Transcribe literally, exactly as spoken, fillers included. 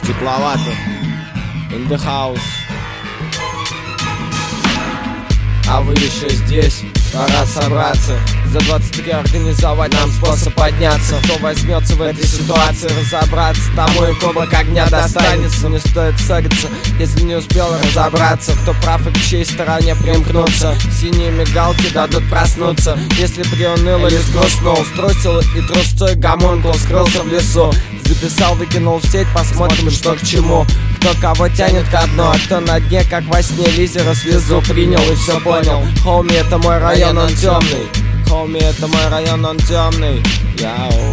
Стекловато. In the house. А вы еще здесь, пора собраться. За двадцать три организовать нам способ подняться. Кто возьмется в этой ситуации разобраться, тому и кубок огня достанется. Не стоит ссориться, если не успел разобраться. Кто прав и к чьей стороне примкнуться. Синие мигалки дадут проснуться. Если приуныл или сгрустнул, струсил и трусцой гомункул скрылся в лесу. Записал, выкинул в сеть, посмотрим, что к чему. Кто кого тянет ко дну, а кто на дне, как во сне. Лизера слезу принял и все понял. Хоуми, это мой район, он темный. Хоуми, это мой район, он темный. Яу.